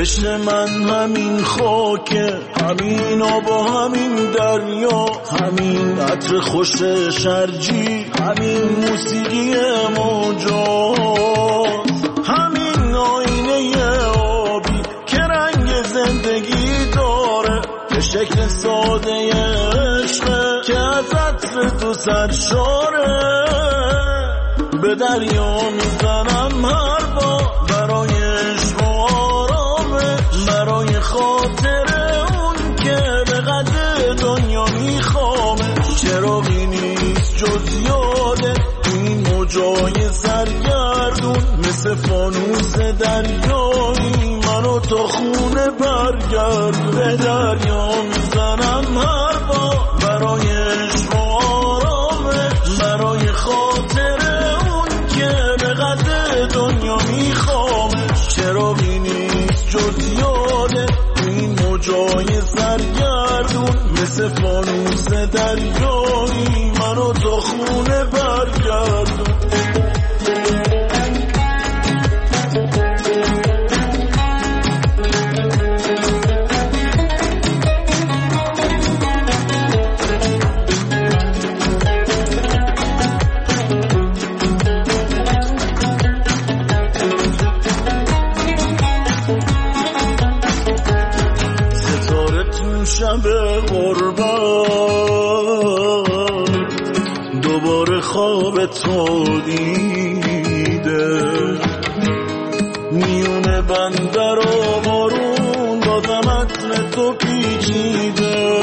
عشق من همین خاکه، همین آب و همین دریا، همین عطر خوش شرجی، همین موسیقی موجات، همین آینه آبی که رنگ زندگی داره، به شکل ساده عشقه که از عطر تو سرشاره. به دریا میزنم هر بار برای عشق و آرامه، برای خاطر اون که به قدر دنیا میخوامه. چراغی نیست جز یاده این موجای سرگردون، مثل فانوس دریایی منو تا خونه برگرد. به دریا میزنم هر بار برای عشق و آرامه، برای خاطر اون که به قدر دنیا میخوامه. چراغی نیست جز یاده این موجای سرگردون، مثل فانوس دریایی منو تا خونه برگردون. شب غربت دوباره خواب تو دیده، میونه بندر و بارون بازم عطر تو پیچیده.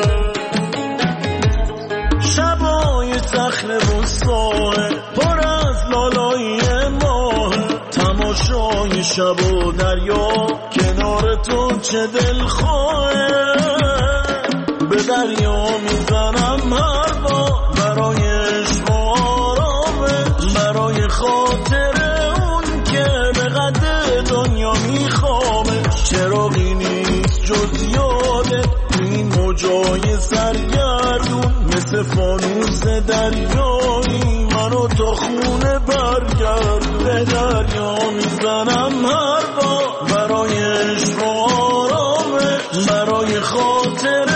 شبای صخره بستانه پر از لالایی ماه، تماشای شب و دریا کنار تو چه دلخواهه. به دریا میزنم هر بار برای عشق و آرامه، برای خاطر اون که به قدر دنیا میخوامه. چراغی نیست جز یاده این موجای سرگردون، مثل فانوس دریایی منو تا خونه برگرد. به دریا میزنم هر بار برای عشق و آرامه، برای خاطر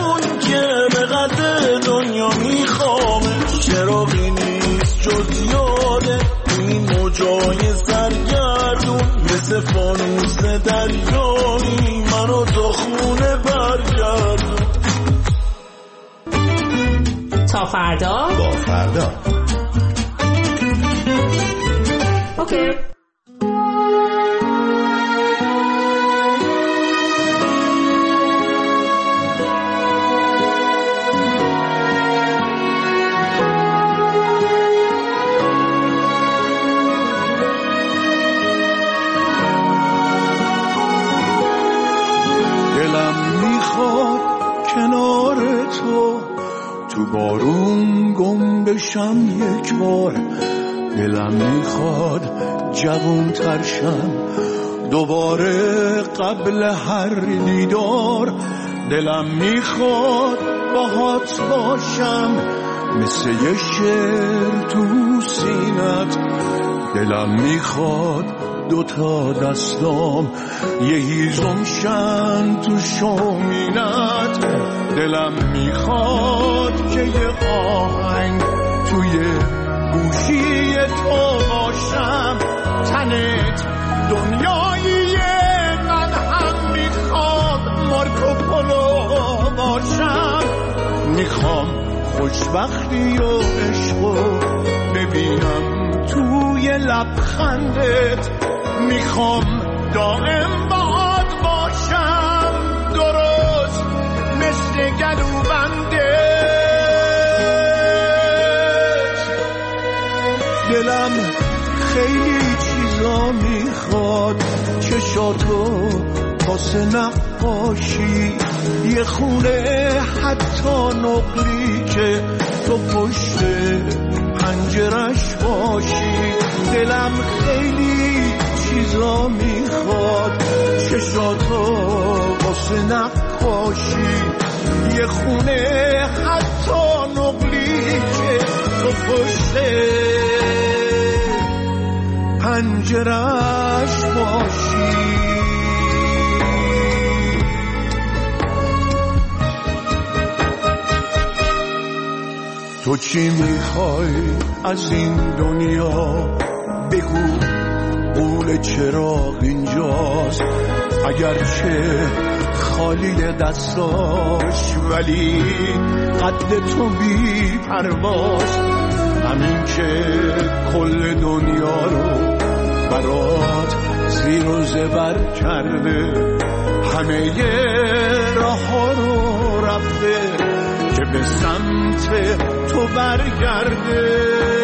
چراغی نیست جز یاده این موجای سرگردون، مثل فانوس دریایی منو تا خونه برگردون. تا فردا با فردا. اوکی. تو بارون گم بشم یک بار، دلم میخواد جوون ترشم دوباره قبل هر دیدار. دلم میخواد باهات باشم مثل یه شعر تو سینت. دلم میخواد دوتا دستام یه هیزم شن تو شومینت. دلم میخواد که یه آهنگ توی گوشی تو باشم. تنت دنیاییه، من هم میخوام مارکوپولو باشم. میخوام خوشبختی و عشقو ببینم توی لبخندت. میخوام دائم باهات باشم درست مثل گلوبندت. دلم خیلی چیزا میخواد، چشاتو واسه نقاشی، یه خونه حتی نقلی که تو پشت پنجرش باشی. دلم خیلی چیزا میخواد، چشاتو واسه نقاشی، یه خونه حتی نقلی که تو پشت پنجرش باشی. تو چی میخوای از این دنیا؟ بگو قول چراغ اینجاست، اگرچه خالی دستاش ولی قد تو بی پرواز. همین که کل دنیا رو برات زیر و زبر کرده، همه راه ها رو رفته که به سمت تو برگرده.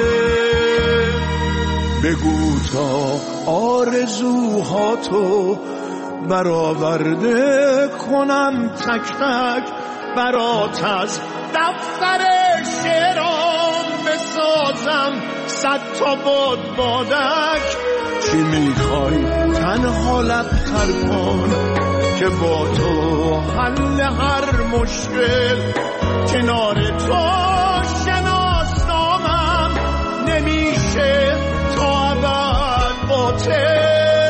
بگو تا آرزوهاتو برآورده کنم تک تک برات، از دفتر شعرام بسازم 100 تا بادک. چی میخوای تنها لب‌تر کن که با تو حل هر مشکل، کنار تو شناسنامم نمیشه تا ابد باطل.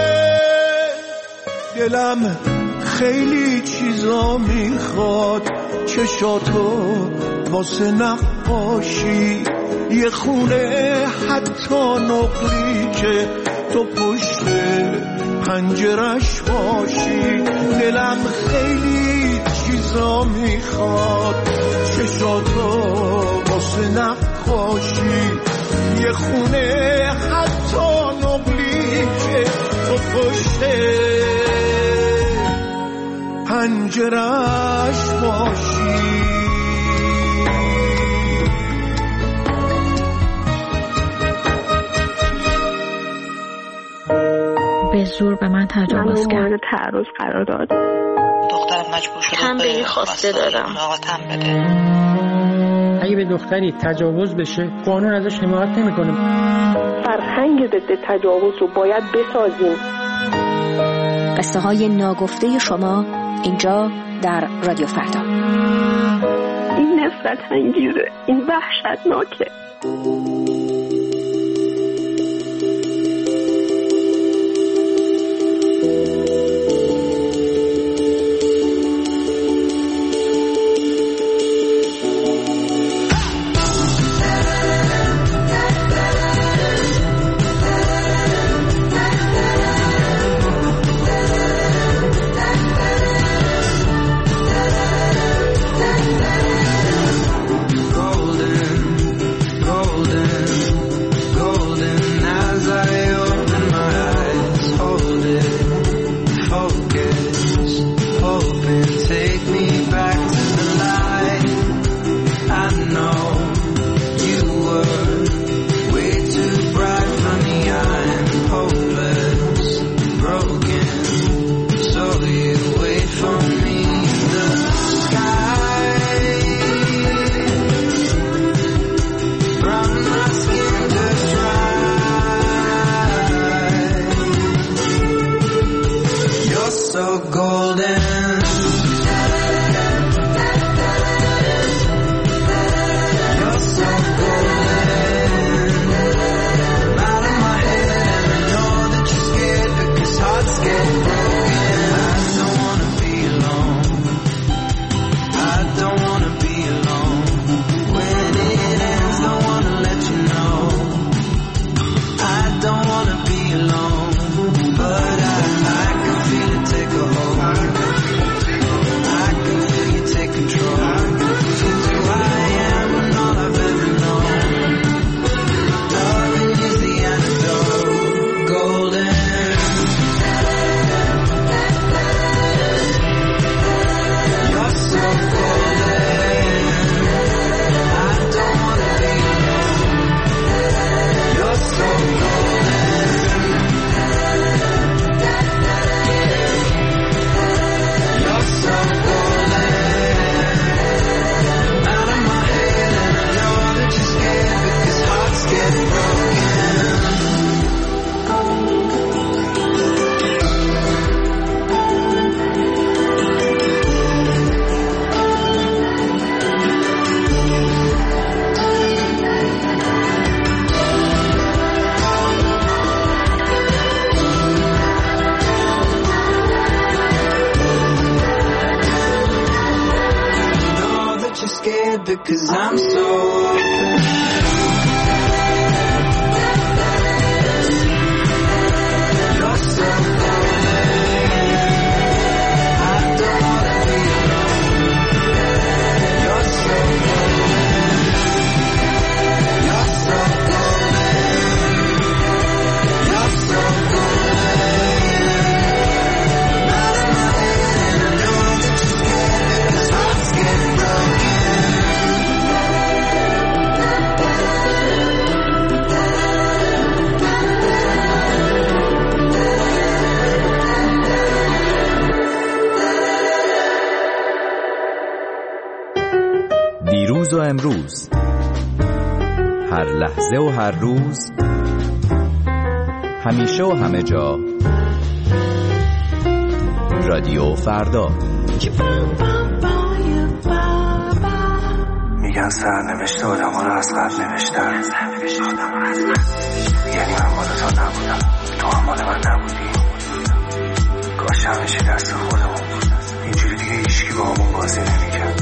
دلم خیلی چیزا میخواد، چشاتو واسه نقاشی، یه خونه حتی نقلی که تو پشت پنجرش باشی. دلم خیلی چیزا میخواد، چشاتو واسه نقاشی، یه خونه حتی نقلی که تو پشت پنجرش باشی. به زور به من تجاوز کرد. من تعرض قرار داد. دخترم مجبور شده تنبیهی خواسته دادم. آقا تن بده. اگه به دختری تجاوز بشه قانون ازش حمایت نمیکنه. فرهنگ ضد تجاوز رو باید بسازیم. قصه های ناگفته شما اینجا در رادیو فردا. این نفرت انگیزه، این وحشتناکه. Golden 'cause I'm so دیروز و امروز، هر لحظه و هر روز، همیشه و همه جا، رادیو فردا. میگن سرنوشت آدم ها رو از قبل نوشتن، یعنی من مال تو نبودم، تو هم مال من نبودی. کاش همیشه دست خودمون بود، اینجوری دیگه هیچکی با همون بازی نمیکرد.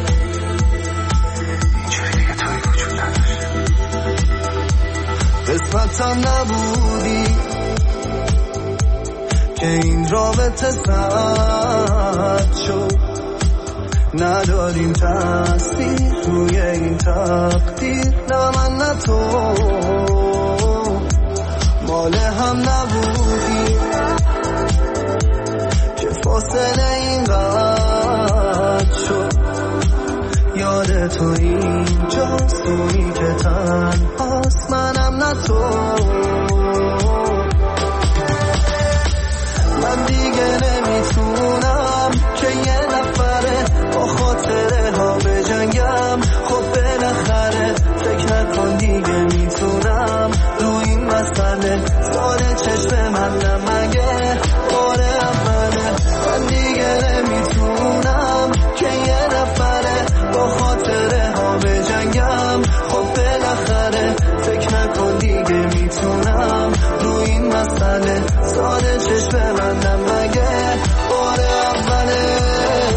قسمتم نبودی که این رابطه سرد شد، نداریم تاثیر روی این تقدیر. نه من نه تو مال هم نبودی که فاصله این قد شد. یاد تو اینجاست، اونی که تنهاست، منم نه تو. من دیگه نمیتونم که یه نفره با خاطره ها بجنگم. خب بالاخره فکر نکن دیگه میتونم رو این مسئله ساده چشم من نمگه بار اوله. من دیگه نمیتونم که یه نفره با خاطره ها بجنگم. خب بالاخره فکر نکن دیگه میتونم رو این مسئله ساده چشم من نمگه بار اوله.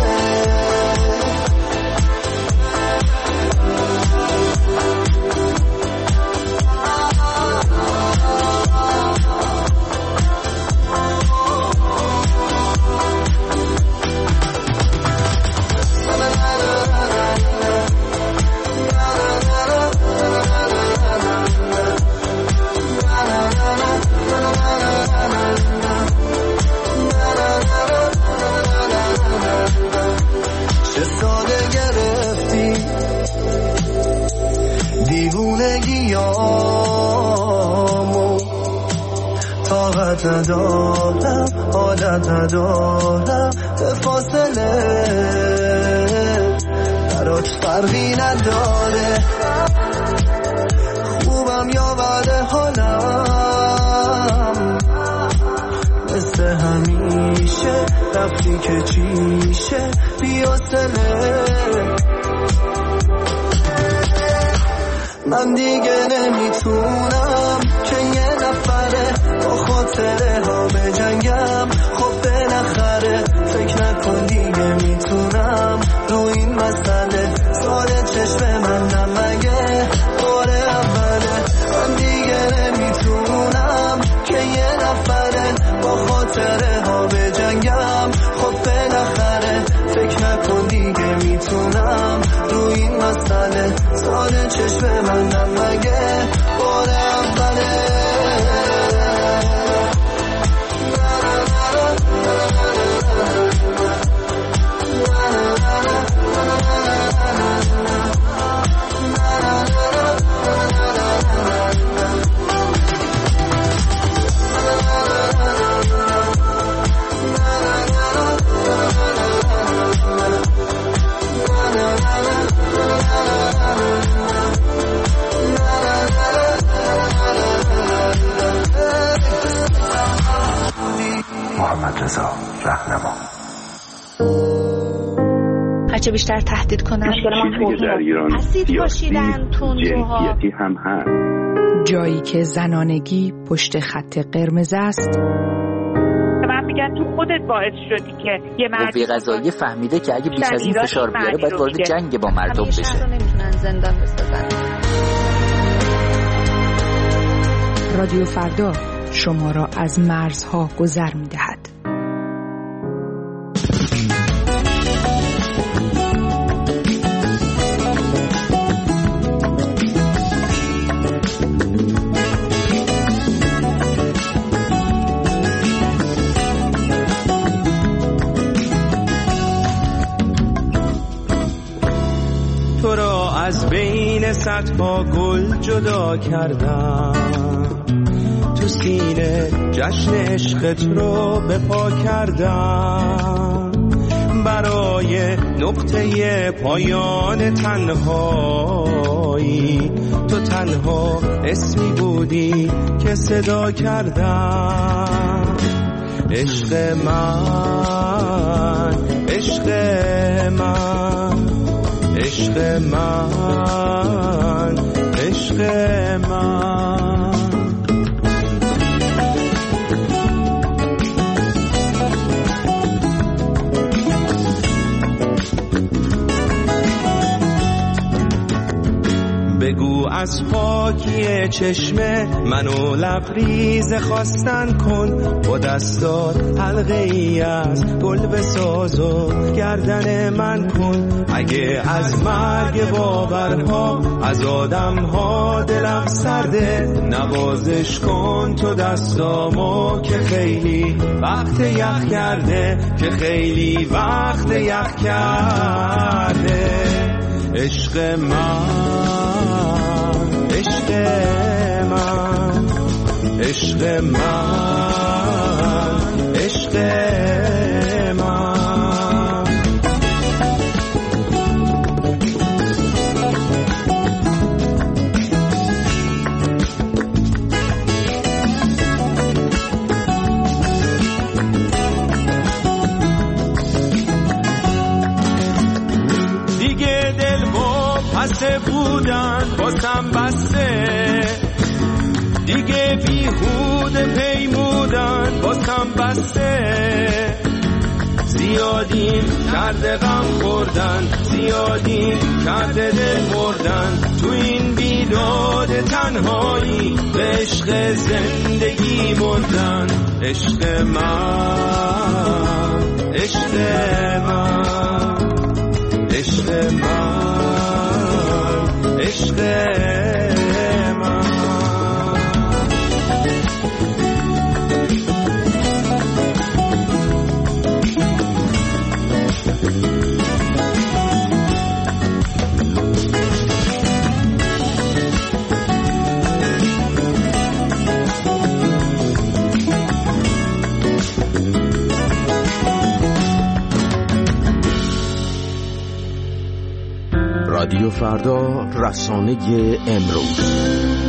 دیوونگیامو طاقت ندارم، عادت ندارم، به فاصله برات فرقی نداره. خوبم یا بد حالم، مثل همیشه رفتی که چیشه بی‌حوصله. من دیگه نمیتونم که یه نفره با خاطره ها بجنگم. خب بالاخره فکر نکن دیگه میتونم رو این مسئله ساده چشم من نمگه بار اوله. من دیگه نمیتونم که یه نفره با خاطره ها بجنگم. خب بالاخره فکر نکن دیگه میتونم رو این مسئله ساده چشم من نمگه بار اوله. محمد رضا رهنما. هرچه بیشتر تهدید کنن اسید پاشیدن، تندروها هم هست. جایی که زنانگی پشت خط قرمز است. من میگن تو خودت باعث شدی که یه مرد قوه قضاییه فهمیده که اگه بیش از این فشار بیاره باید وارد جنگ با مردم بشه. زندان بسازن. رادیو فردا شما را از مرزها گذر می‌دهد. تو را از بین صدها گل جدا کردم، تو سینه جشن عشقت رو به پا کردم، برای نقطه پایان تنهایی تو تنها اسمی بودی که صدا کردم. عشق من، عشق من، عشق من، عشق من. بگو از پاکی چشمه منو لبریز خواستن کن، با دستات حلقه ای از گل بساز و گردن من کن. اگه از مرگ باورها از آدمها دلم سرده، نوازش کن تو دستامو که خیلی وقت یخ کرده، که خیلی وقت یخ کرده. عشق من، عشق من، عشق من، عشق من. دیگه دل با پسه بودن باسم بسته، دیگه بیهوده پیمودن باسم بسته. زیادی کرده غم خوردن، زیادی کرده دل مردن، تو این بیداد تنهایی به عشق زندگی مردن. عشق من، عشق من، عشق من، عشق من. رادیو فردا، رسانه امروز.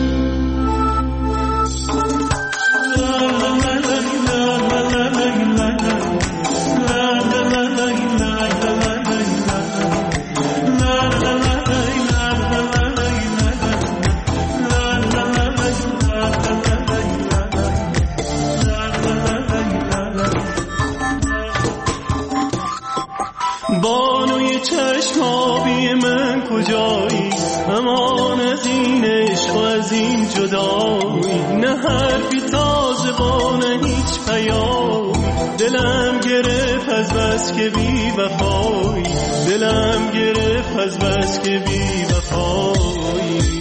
بانوی چشمابی من کجایی، امان از این عشق و از این جدایی. نه حرفی تازه با نه هیچ پیامی، دلم گرفت از بس که بی وفایی، دلم گرفت از بس که بی وفایی.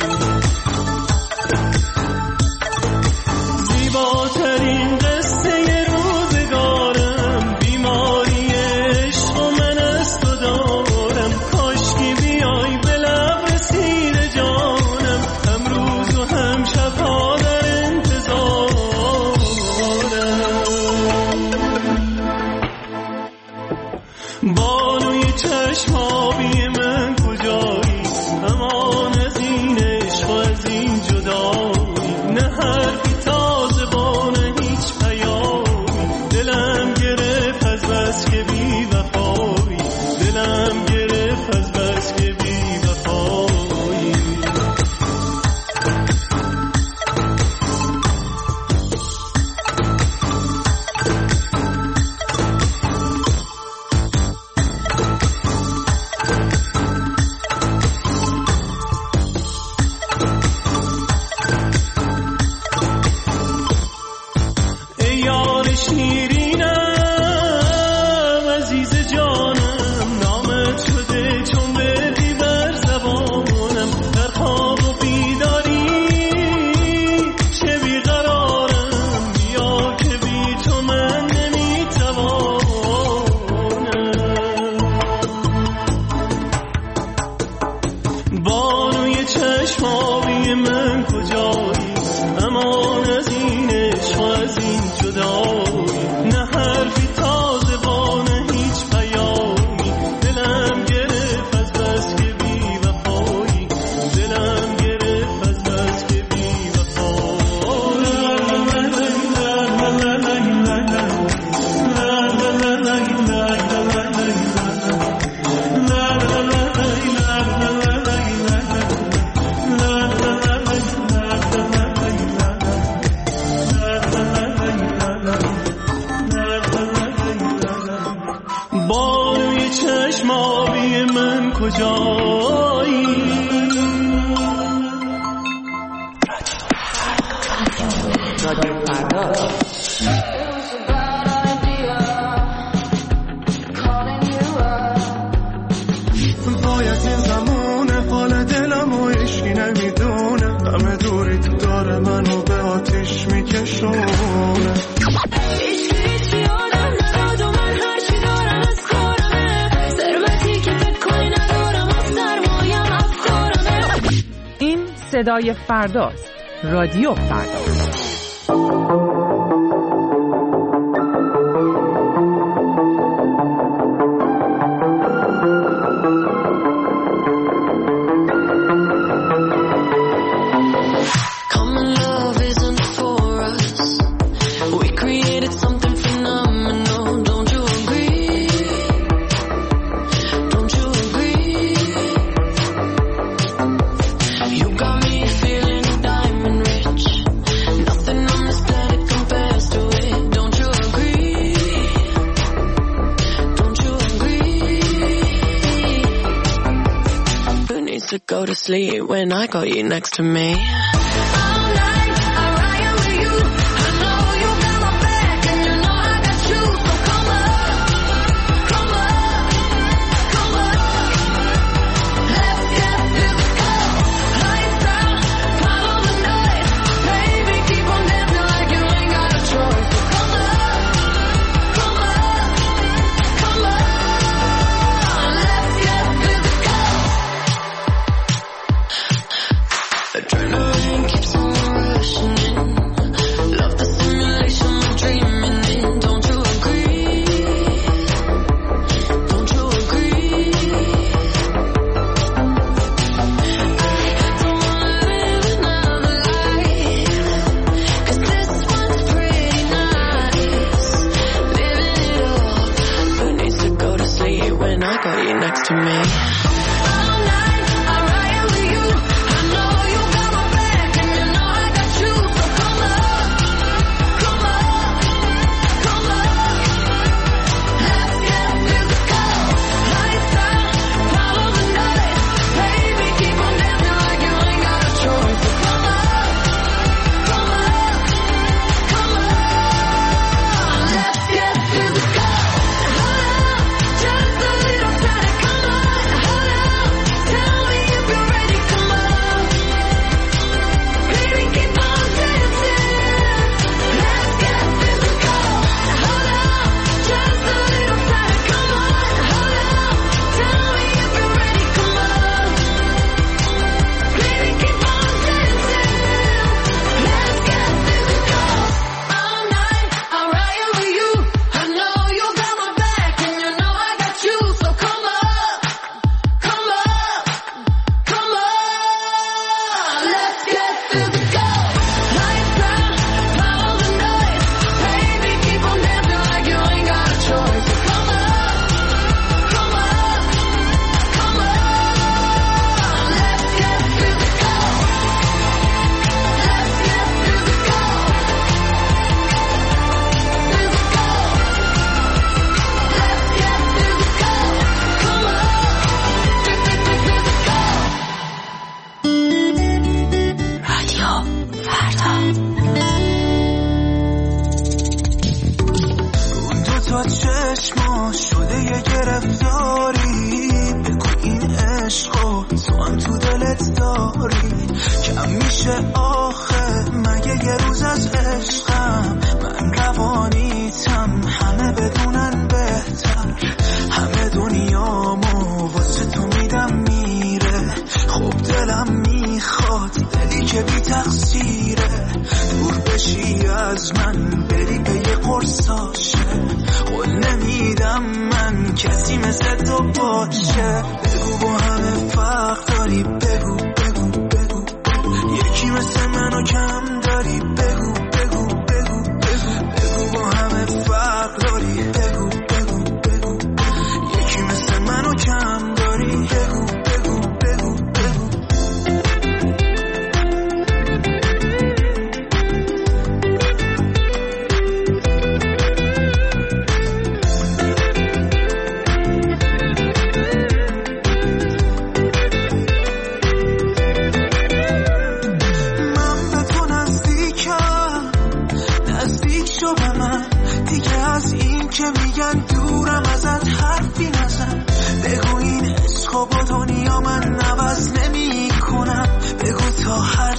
زیباترین قصه روزگارم، بیماری عشق و من از تو دارم. کاشکی بیای به لب رسیده جانم، هم روز و هم شبها در انتظارم. بانوی چشمابی من کجایی، باید این زمونه حال دلم و عشقی نمیدونه همه دوری تو داره منو به آتیش میکشونه صدای فرداست. رادیو فردا. Go to sleep when I got you next to me.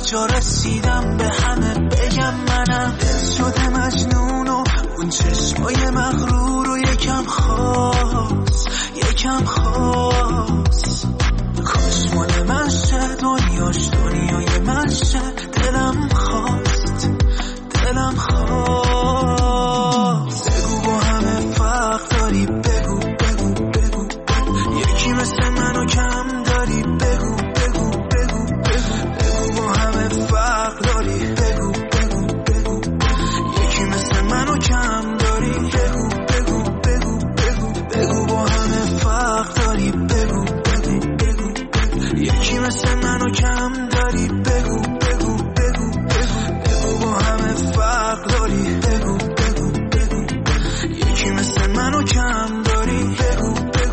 کجا رسیدم به همه بگم منم دل شده مجنون و اون چشمای مغرور و یکم خاص کاش مال من شه دنیاش دنیای من شه دلم خواست بگو با همه فرق داری بگو یکی مثل منو کم داری بگو با همه فرق داری بگو یکی مثل منو کم داری بگو با همه فرق داری بگو یکی مثل منو کم داری بگو با همه فرق داری بگو یکی مثل منو کم داری بگو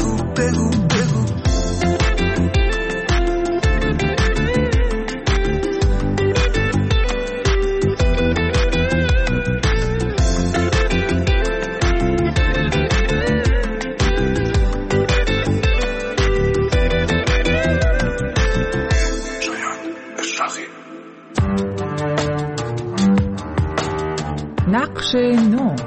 نقش نو.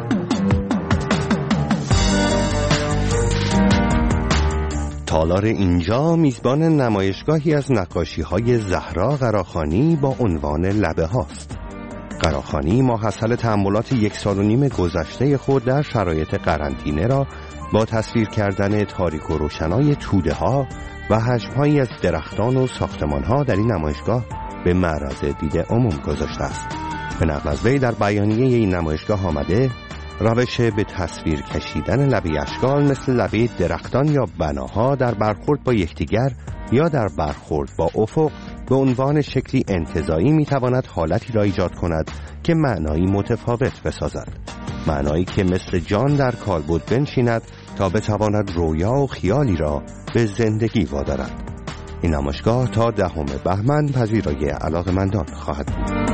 تالار اینجا میزبان نمایشگاهی از نقاشی‌های زهرا قراخانی با عنوان لبه هاست. قراخانی ماحصل تأملات 1.5 سال گذشته خود در شرایط قرنطینه را با تصویر کردن تاریک و روشنای توده ها و حجم‌هایی از درختان و ساختمان‌ها در این نمایشگاه به معرض دید عموم گذاشته است. به نقل از وی در بیانیه این نمایشگاه آمده روش به تصویر کشیدن لبه اشکال مثل لبه درختان یا بناها در برخورد با یکدیگر یا در برخورد با افق به عنوان شکلی انتزاعی میتواند حالتی را ایجاد کند که معنایی متفاوت بسازد، معنایی که مثل جان در کالبد بنشیند تا بتواند رویا و خیالی را به زندگی وادارد. این نمایشگاه تا 10 بهمن پذیرای علاقه‌مندان خواهد بود.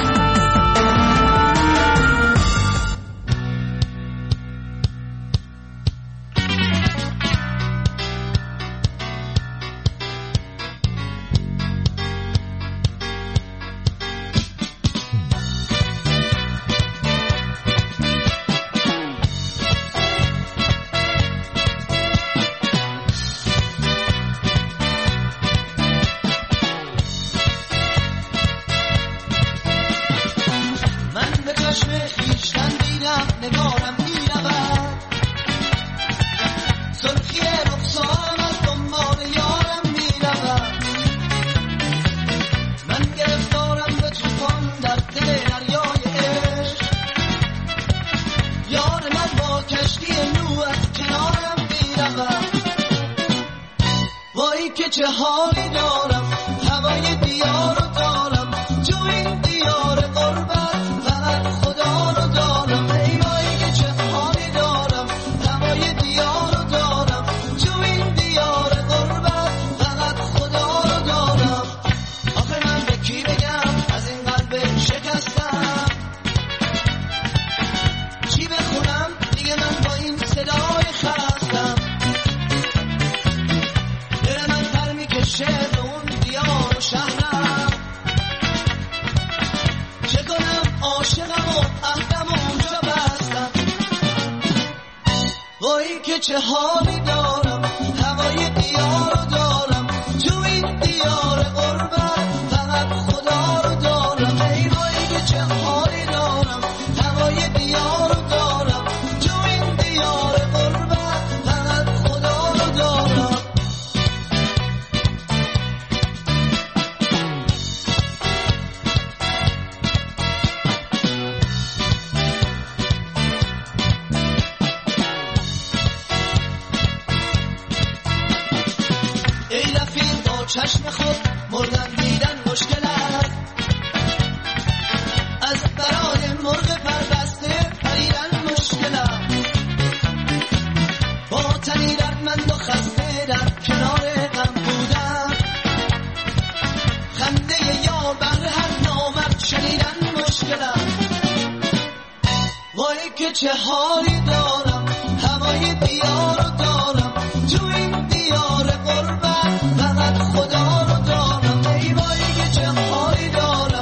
چه حالی دارم هوای دیار رو دارم جو این دیار قربت فقط خدا رو دارم ای وای که چه حالی دارم هوای دیار رو دارم جو این دیار قربت فقط خدا رو دارم آخه من به کی بگم از این قلب شکستم چی بخونم دیگه من با این صدای خستم شهر اون دیار و شهرم چه کنم عاشقم و عهدم و اونجا بستم وای که چه حالی دارم هوای دیار رو دارم جو این دیار قربت فقط خدا رو دارم ای وای که چه حالی دارم هوای دیار رو دارم جو این دیار قربت فقط خدا رو دارم چشم خود مردن دیدن مشکل است از برای مرغ پربسته پریدن مشکل است با تنی دردمند و خسته در کنار غم بودن خنده یار بهر هر نامرد شنیدن مشکل است وای که چه حالی دارم هوای دیار رو دارم جو این دیار قربت فقط خدا رو دارم ای وای که چه حالی دارم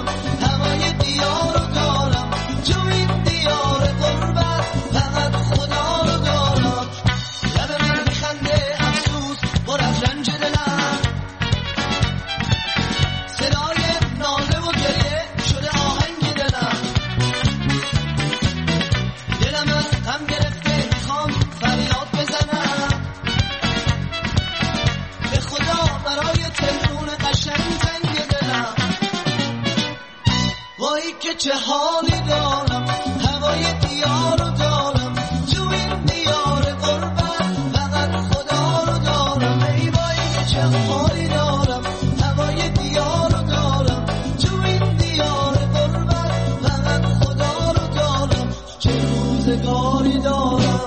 که چه حالی دارم، هوای دیار رو دارم، تو این دیار قربت فقط خدا رو دارم. ای وای که چه حالی دارم، هوای دیار رو دارم، تو این دیار قربت فقط خدا رو دارم. چه روزگاری دارم.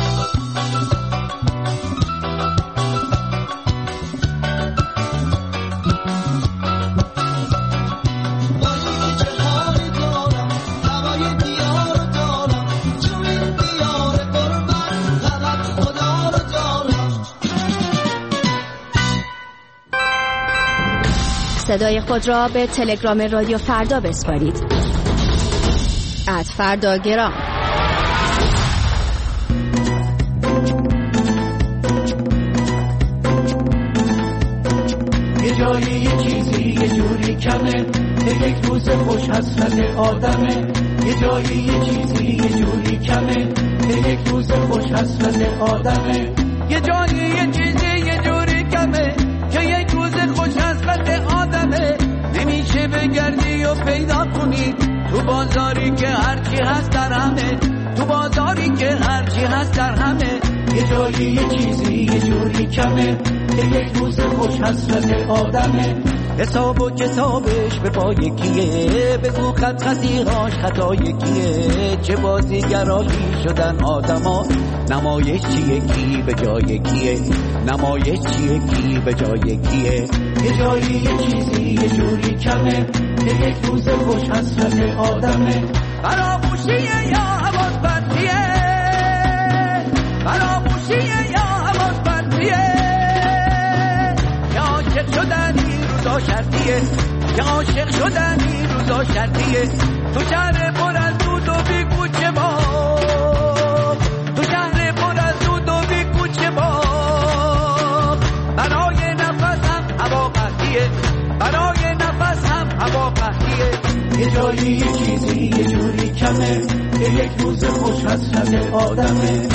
صدای خود را به تلگرام رادیو فردا بسپارید. @فرداگرام. یه جایی یه چیزی یه جوری کمه که یک روز خوش حسرت آدمه. یه جایی یه چیزی یه جوری کمه که یک روز خوش حسرت آدمه. یه جایی یه چیزی یه جوری کمه که یک روز خوش حسرت آدمه. نمیشه بگردی و پیدا کنی تو بازاری که هرچی هست در همه، تو بازاری که هرچی هست در همه. یه جایی یه چیزی یه جوری کمه که یک روز خوش حسرت آدمه. حساب و کتابش به پای کیه، بگو خط خطیهاش خطای کیه. چه بازیگرایی شدن آدما، نمایش چیه کی به جای کیه، نمایش چیه کی به جای کیه. یه جایی یه چیزی یه جوری کمه که یک روز خوش حسرت آدمه. فراموشیه یا حواس پرتیه، فراموشیه یا حواس پرتیه. که عاشق شدنی روزا شرطیه، که عاشق شدنی روزا شرطیه. تو شهر پر از دود و بی کوچه با، تو شهر پر از دود و بی کوچه با. برای نفسم هوا قحطیه، برای نفسم هوا قحطیه. یه جایی یه چیزی یه جوری کمه که یک روز خوش حسرت آدمه.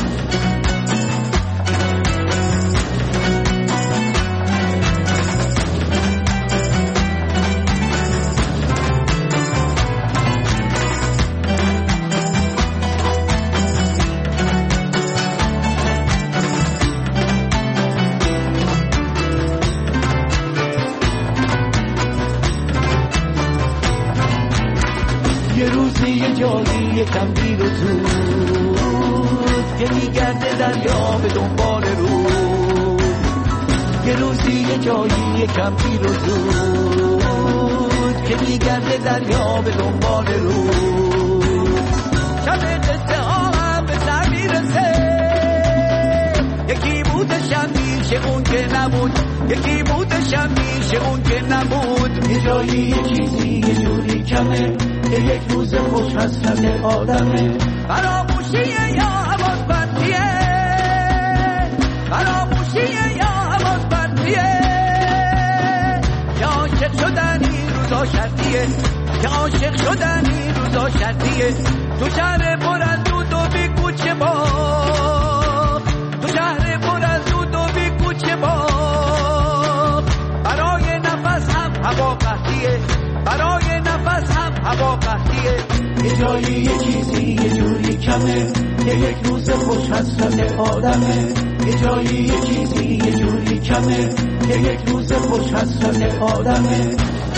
یکم دیر و زود که میگرده دریا به دنبال رود. یه روزی یه جایی یکم دیر و زود که میگرده دریا به دنبال رود. شب قصه ها هم به سر میرسه، یکی بودشم میشه اون که نبود، یکی بودشم میشه اون که نبود. یه جایی یه چیزی یه جوری کمه که یک روز خوش حسرت آدمه. فراموشیه یا حواس پرتیه، فراموشیه یا حواس پرتیه. که عاشق شدنی روزا شرطیه، که عاشق شدنی روزا شرطیه. تو شهر پر از دود و بی کوچه با، تو شهر پر از دود و بی کوچه با. برای نفس هم هوا قحطیه، برای نفس هم هوا قحطیه. یه جایی یه چیزی یه جوری کمه که یک روز خوش حسرت آدمه. یه جایی یه چیزی یه جوری کمه که یک روز خوش حسرت آدمه.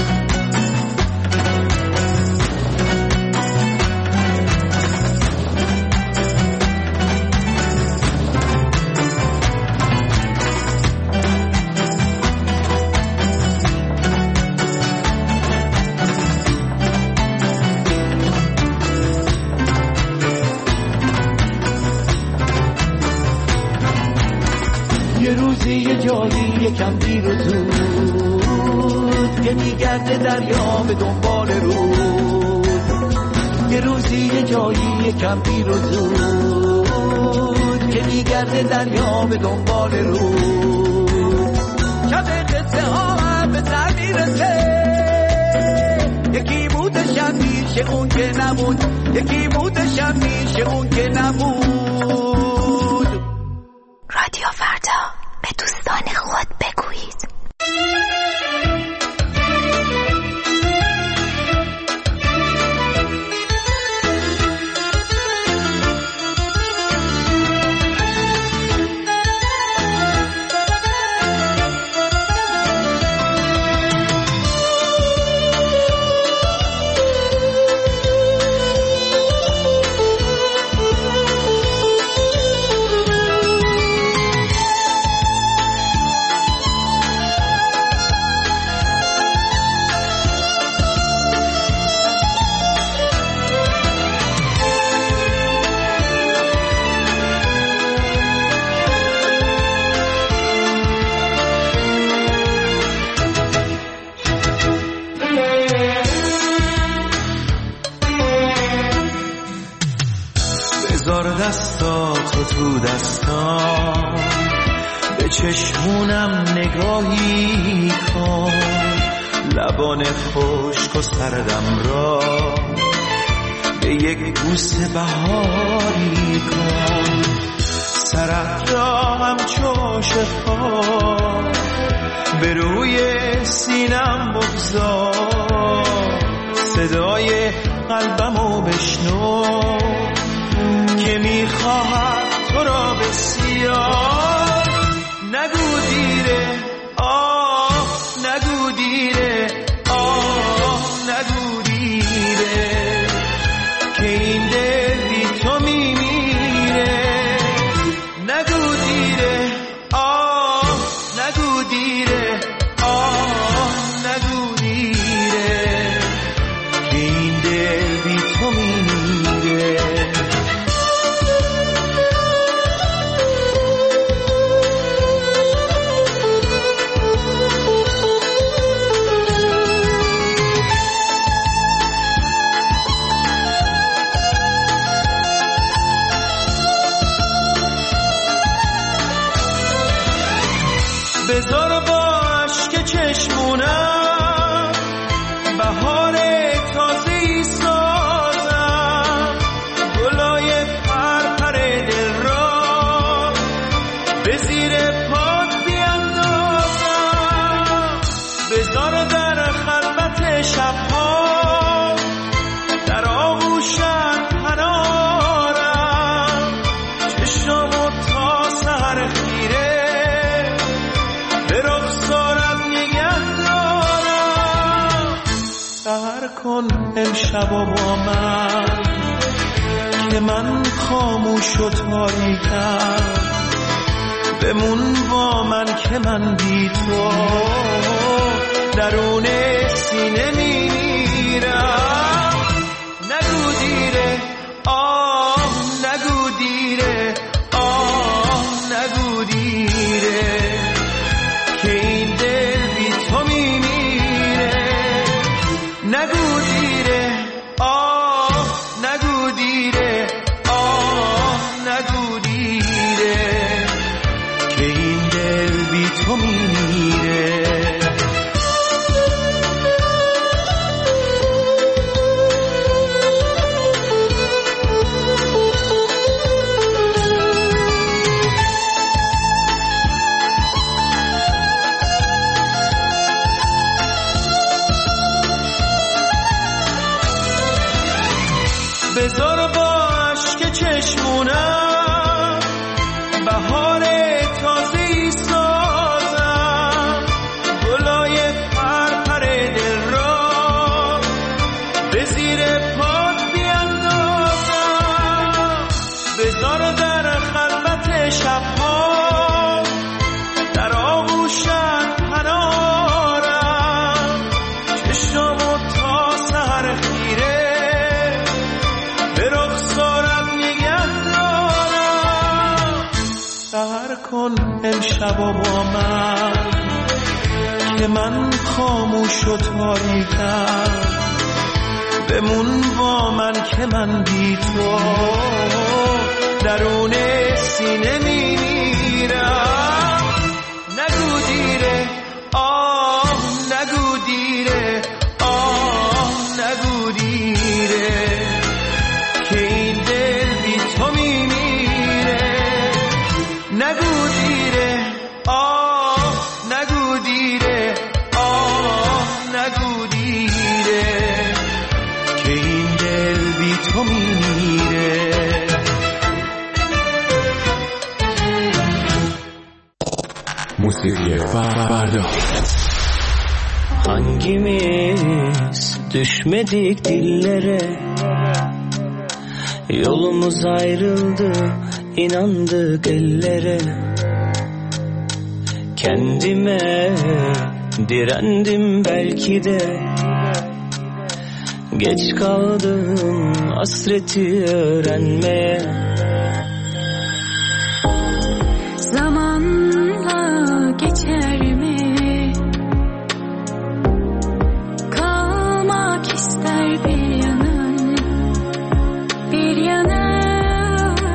یه جایی یکم دیر و زود که میگرده دریا به دنبال رود. یه روزی یه جایی یکم دیر و زود که میگرده دریا به دنبال رود. شب قصه ها هم به سر میرسه، یکی بودشم میشه اون که نبود، یکی بودشم میشه اون که نبود. رادیو فردا، به دوستان خود بگویید. بگذار دستاتو تو دستام، به چشمونم نگاهی کن، لبان خشک و سردم را به یک بوس بهاری کن. سرت را همچو شفا به روی سینم بگذار، صدای قلبمو بشنو که میخواهد تو را بسیار. نگو دیره آه، نگو دیره آه، نگو دیره که این دل بی تو میمیره. نگو دیره آه، نگو دیره آه، نگو دیره که این دل بی تو میمیره. بذار با عشق چشمونم بهار تازه‌ای سازم، گلای پرپر دل را به زیر پات بیندازم. بذار در خلوت شبها در آغوشت پنارم، چشمو تا سحر خیره سهر کن امشب و با من که من خاموش و تاریکم، بمون با من که من بی تو درون سینه میمیرم. نگو دیره آه، نگو دیره آه، نگو دیره که این دل بی تو میمیره. نگو دیره آه، نگو دیره آه، نگو دیره که این دل بی تو میمیره. بذار با عشق چشمونم بهار تازه‌ای سازم، گلای پرپر دل را به زیر پات بیندازم. بذار در خلوت شبها در آغوشت پنارم، چشمو تا سحر خیره سهر کن امشب و با من که من خاموش و تاریکم، بمون با من که من بی تو درون سینه میمیرم. نگو دیره آه، نگو دیره آه، نگو دیره که این دل بی تو میمیره. نگو دیره آه، نگو دیره آه، نگو دیره که این دل بی تو میمیره. Musikiye Ferda. Hangimiz düşmedik dillere, yolumuz ayrıldı, inandık ellere. Kendime direndim belki de, geç kaldım hasreti öğrenmeye. Zamanla geçer mi? Kalmak ister bir yana, bir yana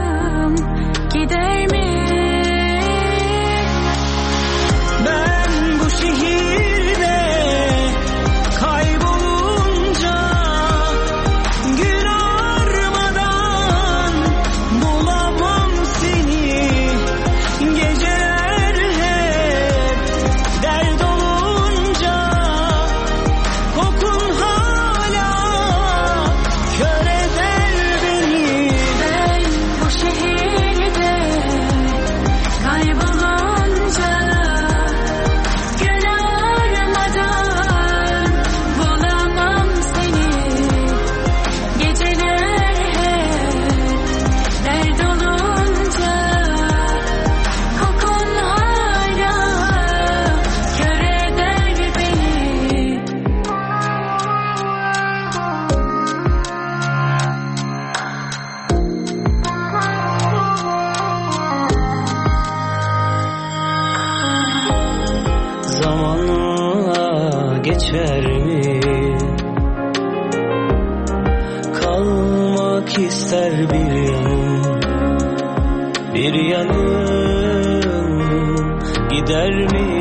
ister bir yanım gider mi?